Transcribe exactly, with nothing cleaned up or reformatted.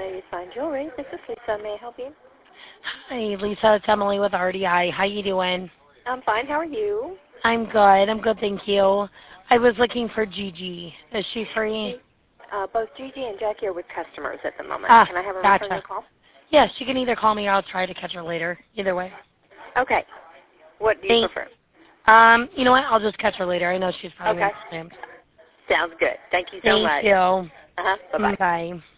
Ladies Fine Jewelry. This is Lisa. May I help you? Hi, Lisa. It's Emily with R D I. How you doing? I'm fine. How are you? I'm good. I'm good, thank you. I was looking for Gigi. Is she free? Uh, both Gigi and Jackie are with customers at the moment. Ah, Can I have her gotcha. return your call? Yes, she can either call me or I'll try to catch her later. Either way. Okay. What do you Thanks. prefer? Um, you know what? I'll just catch her later. I know she's probably Okay. slammed. Sounds good. Thank you so Thank much. you. Uh-huh. Bye-bye. Bye.